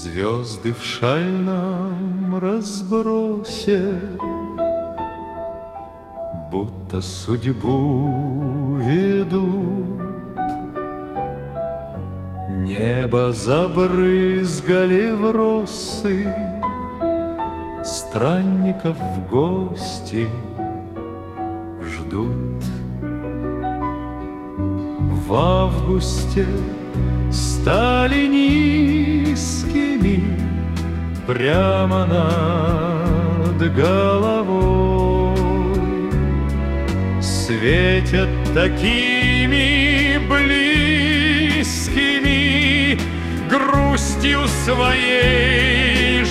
Звезды в шальном разбросе, будто судьбу ведут. Небо забрызгали в росы, странников в гости ждут. В августе стали низкими прямо над головой, светят такими близкими грустью своей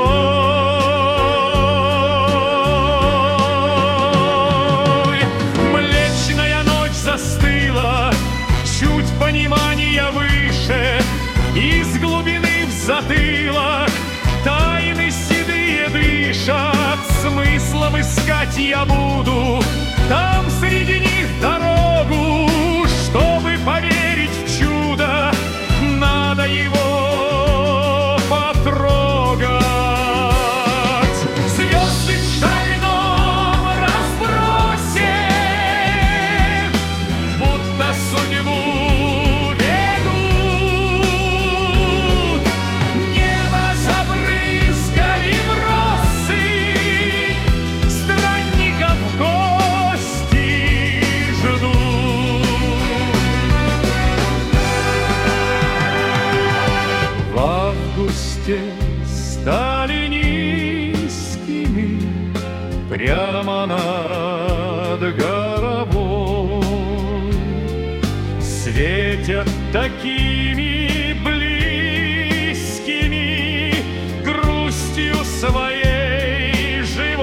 живой. Млечная ночь застыла, чуть понимания выше, из глубины в затылок тайны седые дышат. Смыслом искать я буду там среди них дорогу. Чтобы поверить в чудо, надо его потрогать. Звезды в шальном разбросе, будто судьбу ведут. Небо забрызгали в росы, странников в гости ждут. В августе стали низкими прямо над головой, светят такими близкими грустью своей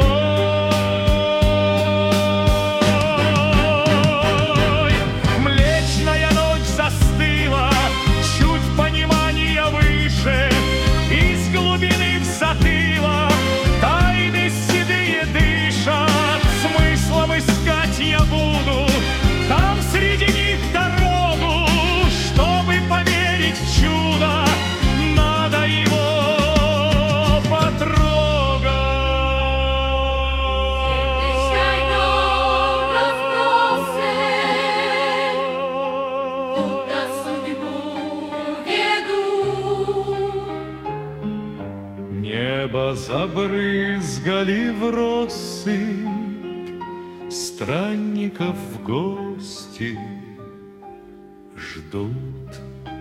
живой. Млечная ночь застыла, чуть понимания выше, из глубины в затылок тайны седые дышат. Смыслом искать я буду там среди них дорогу. Чтобы поверить в чудо, надо его Небо забрызгали в росы, странников в гости ждут.